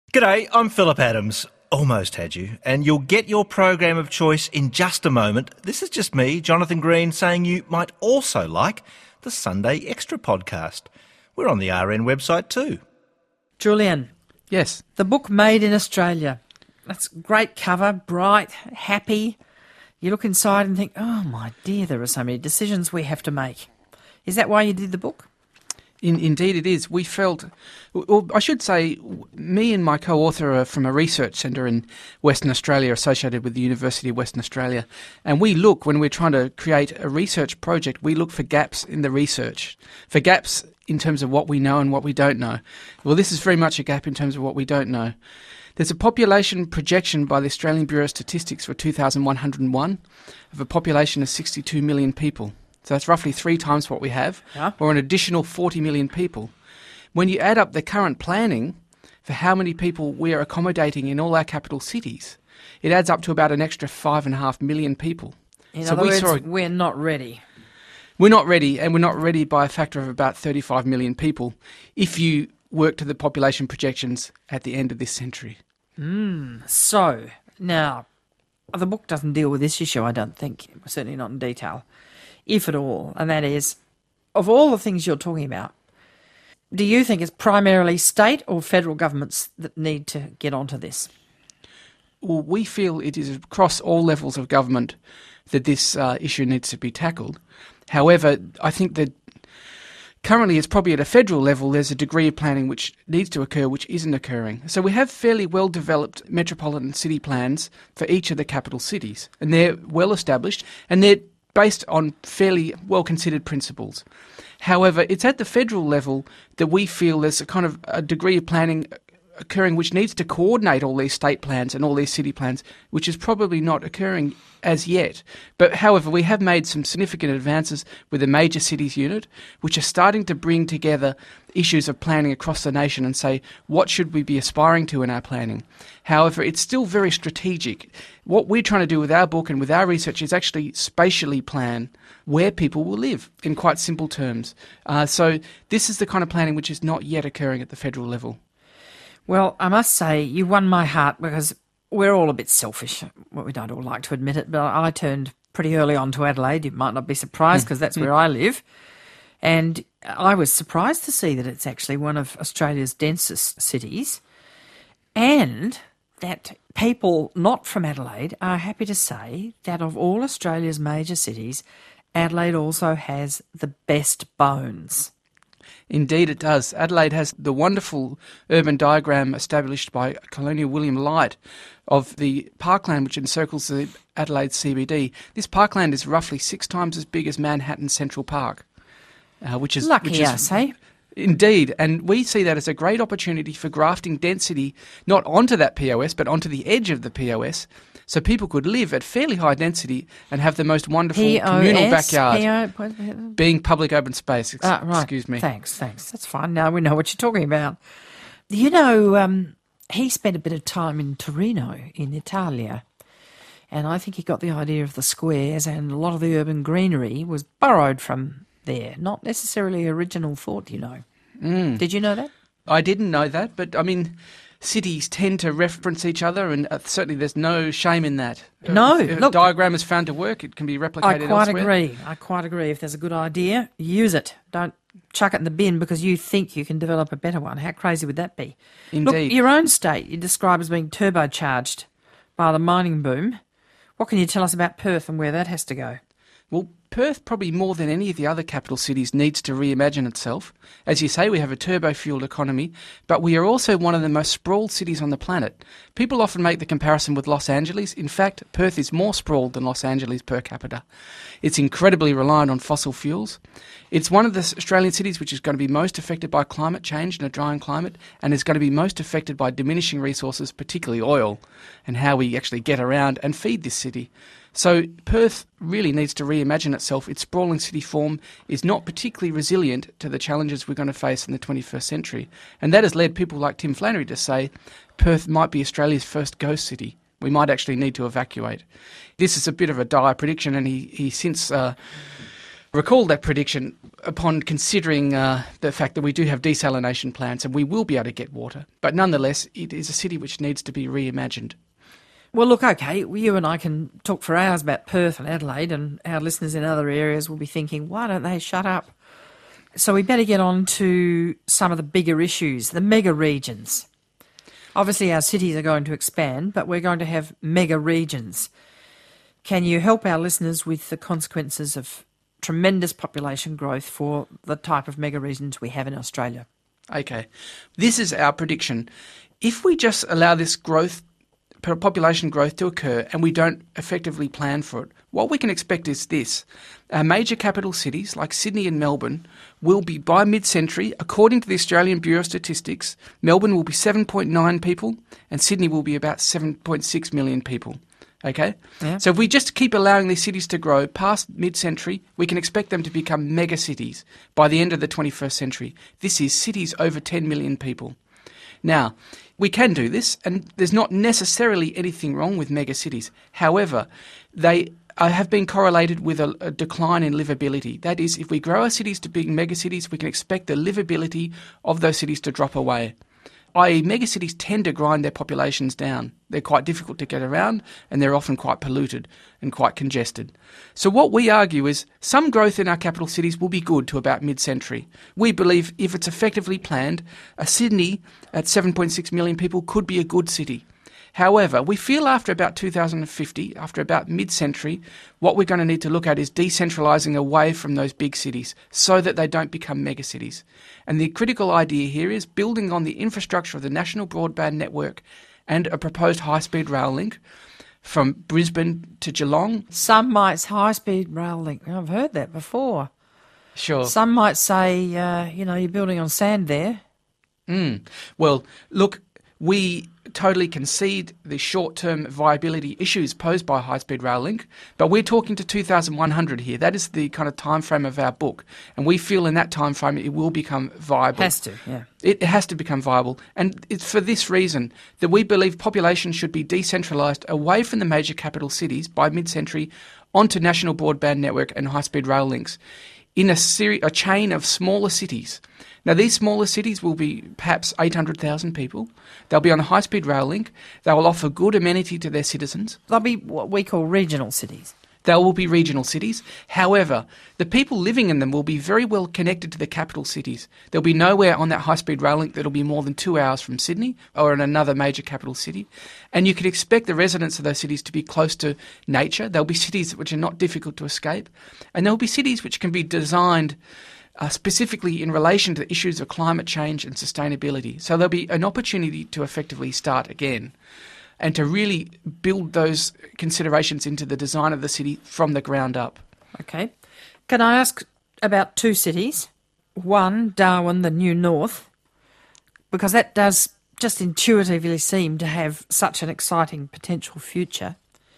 G'day, I'm Philip Adams. Almost had you. And you'll get your program of choice in just a moment. This is just me, Jonathan Green, saying you might also like the Sunday Extra podcast. We're on the RN website too. Julian. Yes. The book Made in Australia. That's a great cover, bright, happy. You look inside and think, oh my dear, there are so many decisions we have to make. Is that why you did the book? Indeed it is. We felt, well, I should say, me and my co-author are from a research centre in Western Australia associated with the University of Western Australia. And we look, when we're trying to create a research project, we look for gaps in the research, for gaps in terms of what we know and what we don't know. Well, this is very much a gap in terms of what we don't know. There's a population projection by the Australian Bureau of Statistics for 2101 of a population of 62 million people. So that's roughly 3 times what we have, or an additional 40 million people. When you add up the current planning for how many people we are accommodating in all our capital cities, it adds up to about an extra 5.5 million people. In other words, we're not ready. We're not ready, and we're not ready by a factor of about 35 million people if you work to the population projections at the end of this century. So, now, the book doesn't deal with this issue, I don't think, certainly not in detail, if at all, and that is, of all the things you're talking about, do you think it's primarily state or federal governments that need to get onto this? Well, we feel it is across all levels of government that this issue needs to be tackled. However, I think that currently it's probably at a federal level there's a degree of planning which needs to occur which isn't occurring. So we have fairly well-developed metropolitan city plans for each of the capital cities, and they're well-established, and they're based on fairly well-considered principles. However, it's at the federal level that we feel there's a kind of a degree of planning occurring which needs to coordinate all these state plans and all these city plans, which is probably not occurring as yet. But however, we have made some significant advances with the Major Cities Unit, which are starting to bring together issues of planning across the nation and say, what should we be aspiring to in our planning? However, it's still very strategic. What we're trying to do with our book and with our research is actually spatially plan where people will live in quite simple terms. So this is the kind of planning which is not yet occurring at the federal level. Well, I must say, you won my heart because we're all a bit selfish. Well, we don't all like to admit it, but I turned pretty early on to Adelaide. You might not be surprised because that's where I live. And I was surprised to see that it's actually one of Australia's densest cities, and that people not from Adelaide are happy to say that of all Australia's major cities, Adelaide also has the best bones. Indeed it does. Adelaide has the wonderful urban diagram established by Colonial William Light of the parkland which encircles the Adelaide CBD. This parkland is roughly 6 times as big as Manhattan Central Park, which is... Lucky us, eh? Indeed, and we see that as a great opportunity for grafting density not onto that POS but onto the edge of the POS, so people could live at fairly high density and have the most wonderful communal backyard, being public open space. Right. Excuse me. Thanks. That's fine. Now we know what you're talking about. You know, he spent a bit of time in Torino, in Italia, and I think he got the idea of the squares, and a lot of the urban greenery was borrowed from there, not necessarily original thought, you know. Did you know that? I didn't know that, but I mean, cities tend to reference each other, and certainly there's no shame in that. No, if a diagram is found to work, it can be replicated elsewhere. I quite agree. If there's a good idea, use it. Don't chuck it in the bin because you think you can develop a better one. How crazy would that be? Indeed. Look, your own state you describe as being turbocharged by the mining boom. What can you tell us about Perth and where that has to go? Well, Perth, probably more than any of the other capital cities, needs to reimagine itself. As you say, we have a turbo-fueled economy, but we are also one of the most sprawled cities on the planet. People often make the comparison with Los Angeles. In fact, Perth is more sprawled than Los Angeles per capita. It's incredibly reliant on fossil fuels. It's one of the Australian cities which is going to be most affected by climate change and a drying climate, and is going to be most affected by diminishing resources, particularly oil, and how we actually get around and feed this city. So Perth really needs to reimagine itself. Its sprawling city form is not particularly resilient to the challenges we're going to face in the 21st century. And that has led people like Tim Flannery to say Perth might be Australia's first ghost city. We might actually need to evacuate. This is a bit of a dire prediction, and he since recall that prediction upon considering the fact that we do have desalination plants and we will be able to get water. But nonetheless, it is a city which needs to be reimagined. Well, look, okay, you and I can talk for hours about Perth and Adelaide, and our listeners in other areas will be thinking, why don't they shut up? So we better get on to some of the bigger issues, the mega regions. Obviously, our cities are going to expand, but we're going to have mega regions. Can you help our listeners with the consequences of tremendous population growth for the type of mega regions we have in Australia? Okay, this is our prediction. If we just allow this growth, population growth to occur and we don't effectively plan for it, what we can expect is this. Our major capital cities like Sydney and Melbourne will be, by mid-century, according to the Australian Bureau of Statistics, Melbourne will be 7.9 people and Sydney will be about 7.6 million people. Okay? Yeah. So if we just keep allowing these cities to grow past mid-century, we can expect them to become mega cities by the end of the 21st century. This is cities over 10 million people. Now, we can do this, and there's not necessarily anything wrong with mega cities. However, they have been correlated with a decline in livability. That is, if we grow our cities to being mega cities, we can expect the livability of those cities to drop away. I.e., megacities tend to grind their populations down. They're quite difficult to get around and they're often quite polluted and quite congested. So what we argue is some growth in our capital cities will be good to about mid-century. We believe if it's effectively planned, a Sydney at 7.6 million people could be a good city. However, we feel after about 2050, after about mid-century, what we're going to need to look at is decentralising away from those big cities so that they don't become megacities. And the critical idea here is building on the infrastructure of the National Broadband Network and a proposed high-speed rail link from Brisbane to Geelong. Some might say high-speed rail link. I've heard that before. Sure. Some might say, you're building on sand there. Well, look, we totally concede the short-term viability issues posed by high-speed rail link, but we're talking to 2100 here. That is the kind of time frame of our book, and we feel in that time frame it will become viable. Has to, yeah. It has to become viable, and it's for this reason that we believe population should be decentralised away from the major capital cities by mid-century onto National Broadband Network and high-speed rail links in a chain of smaller cities. Now, these smaller cities will be perhaps 800,000 people. They'll be on a high-speed rail link. They will offer good amenity to their citizens. They'll be what we call regional cities. They will be regional cities. However, the people living in them will be very well connected to the capital cities. There'll be nowhere on that high-speed rail link that'll be more than 2 hours from Sydney or in another major capital city. And you can expect the residents of those cities to be close to nature. There'll be cities which are not difficult to escape. And there'll be cities which can be designed specifically in relation to the issues of climate change and sustainability. So there'll be an opportunity to effectively start again and to really build those considerations into the design of the city from the ground up. Okay. Can I ask about two cities? One, Darwin, the New North, because that does just intuitively seem to have such an exciting potential future.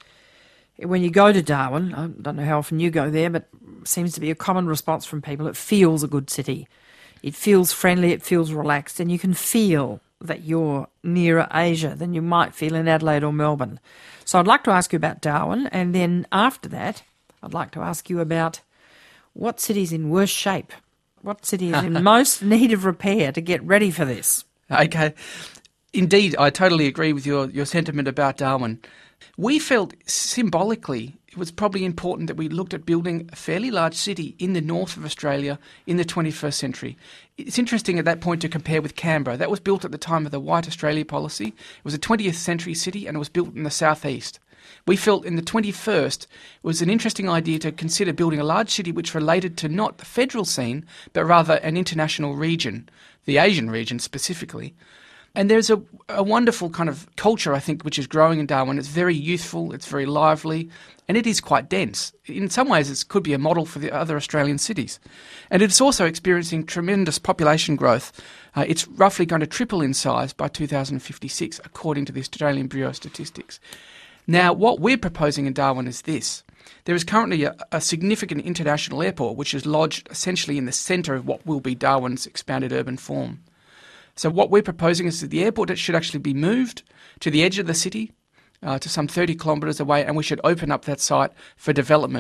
When you go to Darwin, I don't know how often you go there, but it seems to be a common response from people. It feels a good city. It feels friendly, it feels relaxed, and you can feel that you're nearer Asia than you might feel in Adelaide or Melbourne. So I'd like to ask you about Darwin, and then after that, I'd like to ask you about what city's in worse shape? What city is in most need of repair to get ready for this? Okay. Indeed, I totally agree with your sentiment about Darwin. We felt symbolically it was probably important that we looked at building a fairly large city in the north of Australia in the 21st century. It's interesting at that point to compare with Canberra. That was built at the time of the White Australia policy. It was a 20th century city and it was built in the southeast. We felt in the 21st it was an interesting idea to consider building a large city which related to not the federal scene, but rather an international region, the Asian region specifically. And there's a wonderful kind of culture, I think, which is growing in Darwin. It's very youthful, it's very lively, and it is quite dense. In some ways, it could be a model for the other Australian cities. And it's also experiencing tremendous population growth. It's roughly going to triple in size by 2056, according to the Australian Bureau of Statistics. Now, what we're proposing in Darwin is this. There is currently a significant international airport, which is lodged essentially in the centre of what will be Darwin's expanded urban form. So what we're proposing is that the airport should actually be moved to the edge of the city, to some 30 kilometres away, and we should open up that site for development.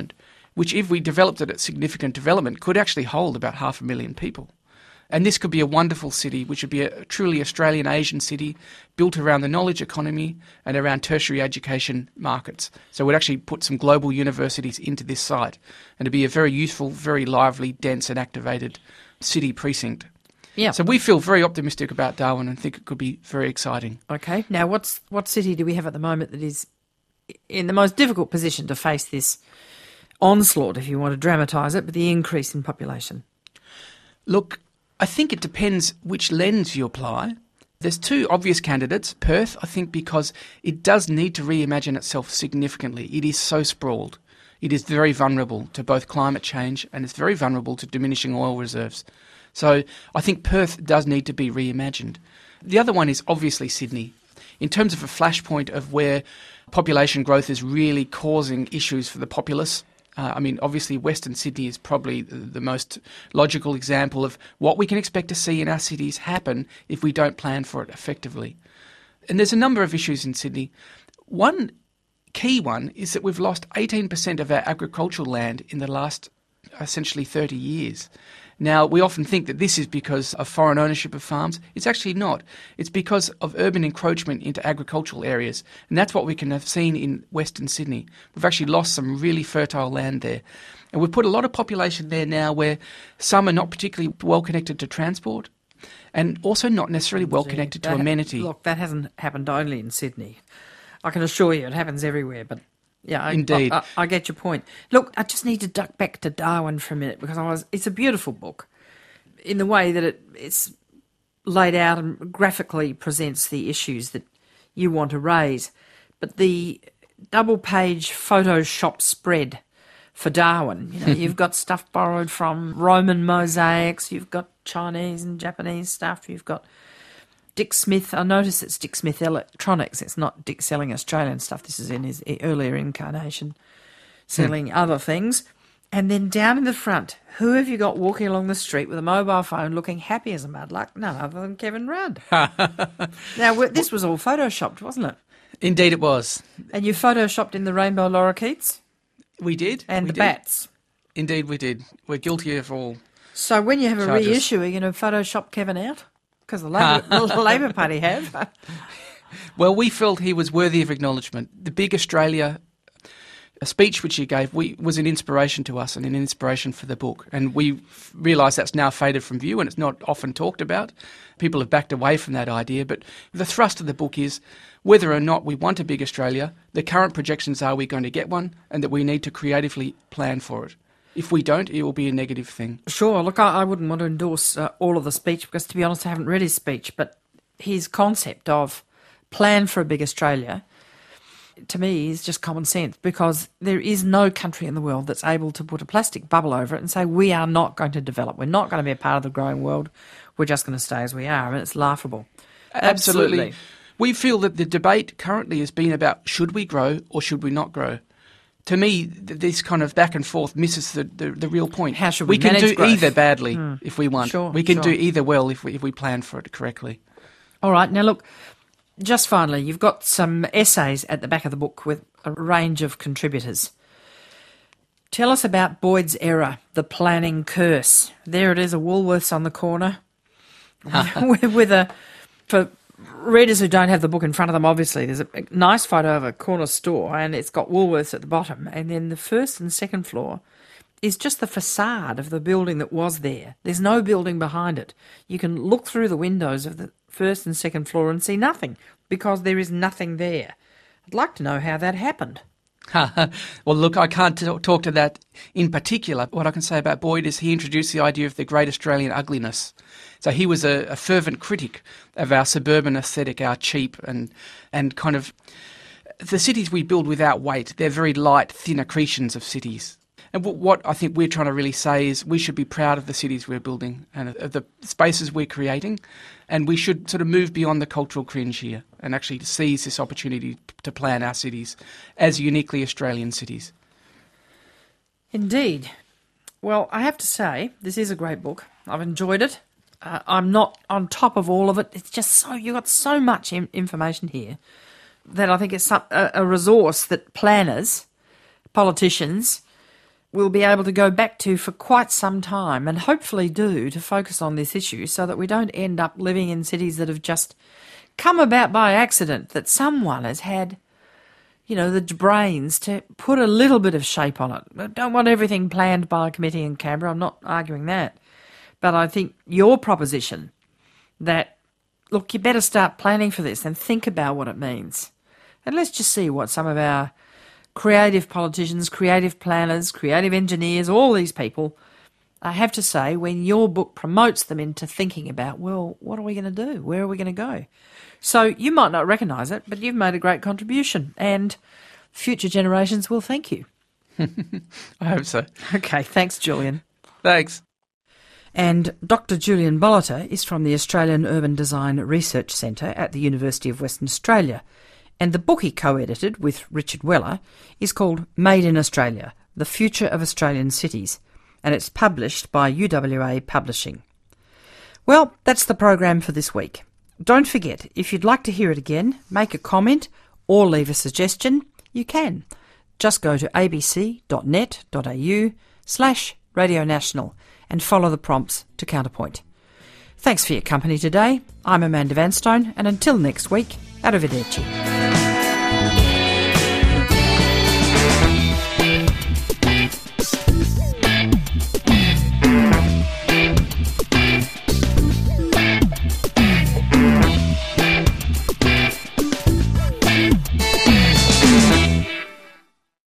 which if we developed it at significant development could actually hold about 500,000 people. And this could be a wonderful city, which would be a truly Australian Asian city built around the knowledge economy and around tertiary education markets. So we'd actually put some global universities into this site, and it'd be a very useful, very lively, dense and activated city precinct. Yeah. So we feel very optimistic about Darwin and think it could be very exciting. Okay. Now, what city do we have at the moment that is in the most difficult position to face this onslaught, if you want to dramatise it, but the increase in population? Look, I think it depends which lens you apply. There's two obvious candidates. Perth, I think, because it does need to reimagine itself significantly. It is so sprawled. It is very vulnerable to both climate change and it's very vulnerable to diminishing oil reserves. So I think Perth does need to be reimagined. The other one is obviously Sydney. In terms of a flashpoint of where population growth is really causing issues for the populace, obviously Western Sydney is probably the most logical example of what we can expect to see in our cities happen if we don't plan for it effectively. And there's a number of issues in Sydney. One key one is that we've lost 18% of our agricultural land in the last essentially 30 years. Now, we often think that this is because of foreign ownership of farms. It's actually not. It's because of urban encroachment into agricultural areas. And that's what we can have seen in Western Sydney. We've actually lost some really fertile land there. And we've put a lot of population there now where some are not particularly well connected to transport and also not necessarily well connected to amenity. Look, that hasn't happened only in Sydney. I can assure you it happens everywhere, but yeah, Indeed. I get your point. Look, I just need to duck back to Darwin for a minute because it's a beautiful book in the way that it's laid out and graphically presents the issues that you want to raise. But the double-page Photoshop spread for Darwin, you've got stuff borrowed from Roman mosaics, you've got Chinese and Japanese stuff, you've got Dick Smith. I notice it's Dick Smith Electronics. It's not Dick selling Australian stuff. This is in his earlier incarnation, selling other things. And then down in the front, who have you got walking along the street with a mobile phone looking happy as a mudlark? None other than Kevin Rudd. Now, this was all photoshopped, wasn't it? Indeed it was. And you photoshopped in the rainbow lorikeets? We did. And the bats? Indeed we did. We're guilty of all. So when you have a charges. reissue, are you going to Photoshop Kevin out? Because the Labor Party have. Well, we felt he was worthy of acknowledgement. The Big Australia speech which he gave was an inspiration to us and an inspiration for the book. And we realise that's now faded from view and it's not often talked about. People have backed away from that idea. But the thrust of the book is whether or not we want a Big Australia, the current projections are we're going to get one and that we need to creatively plan for it. If we don't, it will be a negative thing. Sure. Look, I wouldn't want to endorse all of the speech because, to be honest, I haven't read his speech. But his concept of plan for a big Australia, to me, is just common sense because there is no country in the world that's able to put a plastic bubble over it and say, we are not going to develop. We're not going to be a part of the growing world. We're just going to stay as we are. I mean, it's laughable. Absolutely. We feel that the debate currently has been about should we grow or should we not grow. To me, this kind of back and forth misses the real point. How should we can manage do growth? either badly if we want. Sure, we can sure. do either well if we plan for it correctly. All right. Now, look, just finally, you've got some essays at the back of the book with a range of contributors. Tell us about Boyd's Error, the planning curse. There it is, a Woolworths on the corner with a... For readers who don't have the book in front of them, obviously, there's a nice photo of a corner store and it's got Woolworths at the bottom. And then the first and second floor is just the facade of the building that was there. There's no building behind it. You can look through the windows of the first and second floor and see nothing because there is nothing there. I'd like to know how that happened. Well, look, I can't talk to that in particular. What I can say about Boyd is he introduced the idea of the great Australian ugliness. So he was a fervent critic of our suburban aesthetic, our cheap and kind of the cities we build without weight. They're very light, thin accretions of cities. And what I think we're trying to really say is we should be proud of the cities we're building and of the spaces we're creating, and we should sort of move beyond the cultural cringe here and actually seize this opportunity to plan our cities as uniquely Australian cities. Indeed. Well, I have to say, this is a great book. I've enjoyed it. I'm not on top of all of it. It's just you've got so much information here that I think it's a resource that planners, politicians, we'll be able to go back to for quite some time, and hopefully do, to focus on this issue so that we don't end up living in cities that have just come about by accident, that someone has had, the brains to put a little bit of shape on it. I don't want everything planned by a committee in Canberra, I'm not arguing that. But I think your proposition that, look, you better start planning for this and think about what it means. And let's just see what some of our creative politicians, creative planners, creative engineers, all these people have to say when your book promotes them into thinking about, well, what are we going to do? Where are we going to go? So you might not recognise it, but you've made a great contribution, and future generations will thank you. I hope so. Okay, thanks, Julian. Thanks. And Dr. Julian Boliter is from the Australian Urban Design Research Centre at the University of Western Australia. And the book he co-edited with Richard Weller is called Made in Australia, The Future of Australian Cities, and it's published by UWA Publishing. Well, that's the program for this week. Don't forget, if you'd like to hear it again, make a comment or leave a suggestion, you can. Just go to abc.net.au/Radio National and follow the prompts to Counterpoint. Thanks for your company today. I'm Amanda Vanstone, and until next week, arrivederci.